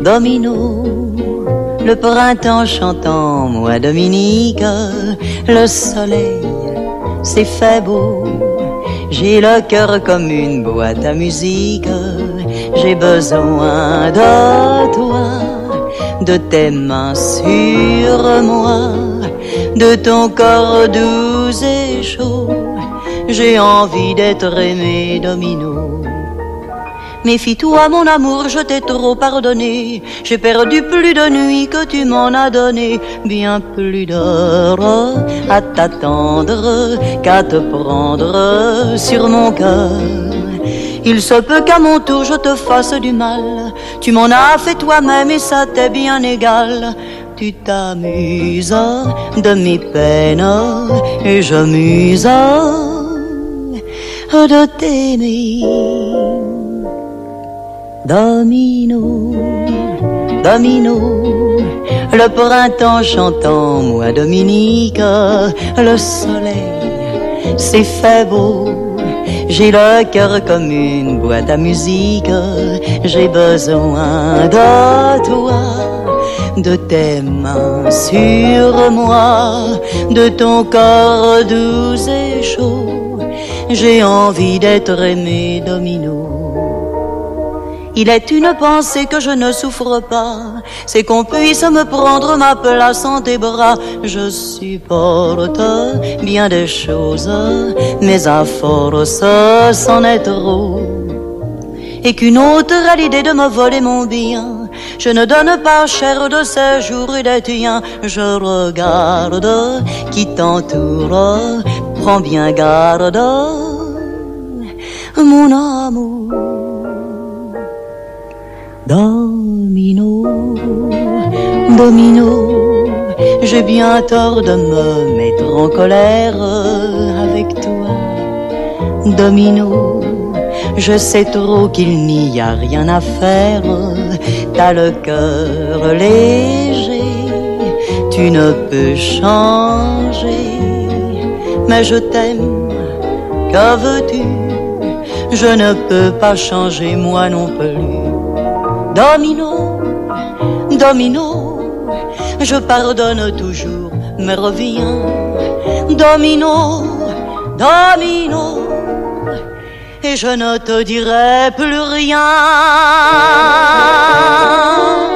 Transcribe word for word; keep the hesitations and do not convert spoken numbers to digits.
domino, le printemps chantant, moi Dominique, le soleil s'est fait beau. J'ai le cœur comme une boîte à musique, j'ai besoin de toi, de tes mains sur moi, de ton corps doux et chaud. J'ai envie d'être aimé, domino. Méfie-toi mon amour, je t'ai trop pardonné. J'ai perdu plus de nuits que tu m'en as donné, bien plus d'heures à t'attendre qu'à te prendre sur mon cœur. Il se peut qu'à mon tour je te fasse du mal. Tu m'en as fait toi-même et ça t'est bien égal. Tu t'amuses de mes peines et je m'use de t'aimer. Domino, domino, le printemps chantant, moi Dominique, le soleil s'est fait beau. J'ai le cœur comme une boîte à musique, j'ai besoin de toi, de tes mains sur moi, de ton corps doux et chaud. J'ai envie d'être aimé, domino. Il est une pensée que je ne souffre pas, c'est qu'on puisse me prendre ma place en tes bras. Je supporte bien des choses, mais à force c'en est trop. Et qu'une autre a l'idée de me voler mon bien, je ne donne pas cher de ces jours et des tiens. Je regarde qui t'entoure, prends bien garde, mon amour. Domino, domino, j'ai bien tort de me mettre en colère avec toi. Domino, je sais trop qu'il n'y a rien à faire. T'as le cœur léger, tu ne peux changer. Mais je t'aime, que veux-tu? Je ne peux pas changer moi non plus. Domino, domino, je pardonne toujours, mais reviens. Domino, domino, et je ne te dirai plus rien.